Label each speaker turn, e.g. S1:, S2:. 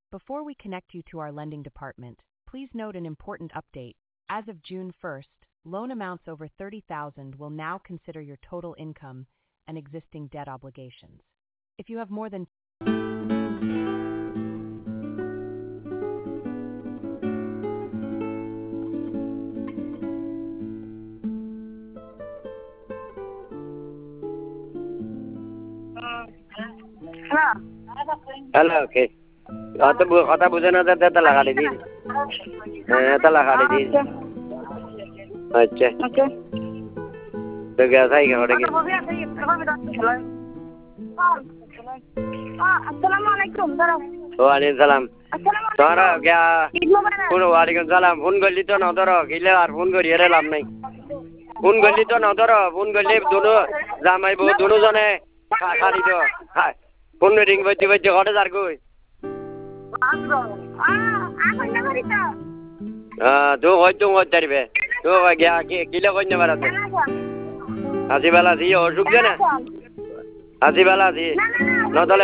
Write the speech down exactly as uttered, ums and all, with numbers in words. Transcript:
S1: Before we connect you to our lending department, please note an important update. As of June first, loan amounts over thirty thousand will now consider your total income and existing debt obligations. If you have more than
S2: hello okay অত কথা বুঝে না তো তো লাগালি দিন হ্যাঁ তো লাগালি দিন আচ্ছা ওকে তো গয়া সাই করে কি
S3: আসসালামু আলাইকুম দাদা
S2: ওয়ালাইকুম সালাম
S3: আসসালামু
S2: তোরা গয়া
S3: ঈদ মোবারক
S2: ফোন ওয়ালাইকুম সালাম ফোন করলি তো না ধরো গিলে আর ফোন করি এর লাভ নাই ফোন করলি তো না ধরো ফোন করলি দুনো জামাই বউ দুনো জনে খালি তো ফোন রিং বইতে বইতে ঘরে যার কই তুই হয়তো হতে পারবে তো গিয়া কিলে কই নেবার আছে হাসি বেলা দি অসুখ দে না হাসি বেলা দি নতলে